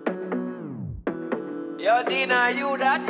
Yo, Dina, you that?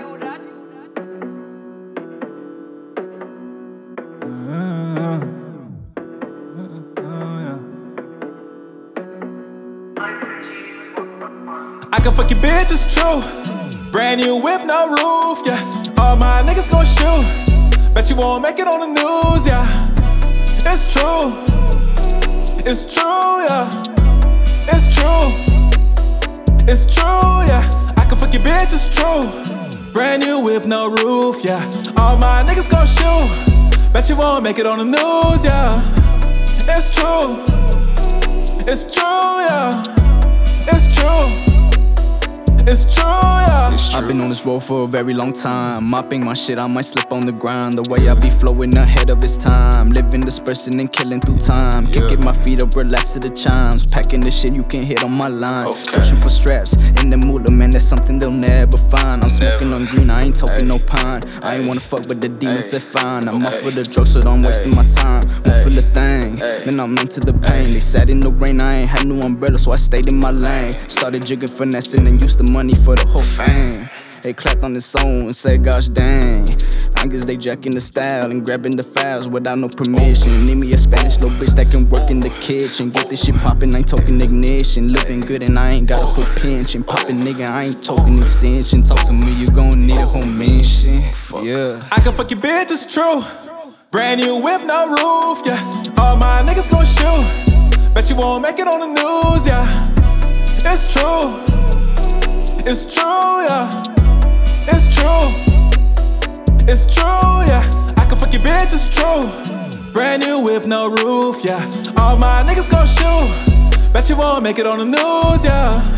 I can fuck your bitch, it's true. Brand new whip, no roof, yeah. All my niggas gon' shoot. Bet you won't make it on the news, yeah. It's true. It's true, yeah. It's true. It's true, yeah. I can fuck your bitch, it's true. Brand new whip, no roof, yeah. All my niggas gon' shoot. Bet you won't make it on the news, yeah. It's true. It's true, yeah. It's true. It's true, yeah. I've been on this road for a very long time. Mopping my shit, I might slip on the grind. The way I be flowing ahead of its time. Living, dispersing, and killing through time. Kicking my feet up, relax to the chimes. Packing the shit you can hit on my line. Searching for straps in the moolah, man, that's something they'll never find. I'm smoking on green, I ain't talking no pine. I ain't wanna fuck, but the demons said fine. I'm off for the drugs, so I'm wasting my time. One for the thing, then I'm numb to the pain. They sat in the rain, I ain't had no umbrella, so I stayed in my lane. Started jigging, finessing, and used the money for the whole fame. They clapped on his own and said, gosh dang. I guess they jacking the style and grabbing the files without no permission. Need me a Spanish little bitch that can work in the kitchen. Get this shit poppin', I ain't talking ignition. Living good and I ain't got a whole pension. Poppin' nigga, I ain't talking extension. Talk to me, you gon' need a whole mansion. Yeah. I can fuck your bitch, it's true. Brand new whip, no roof, yeah. All my niggas gon' shoot. Bet you won't make it on the news, yeah. It's true. It's true, yeah. It's true. It's true, yeah. I can fuck your bitch, it's true. Brand new whip, no roof, yeah. All my niggas gon' shoot. Bet you won't make it on the news, yeah.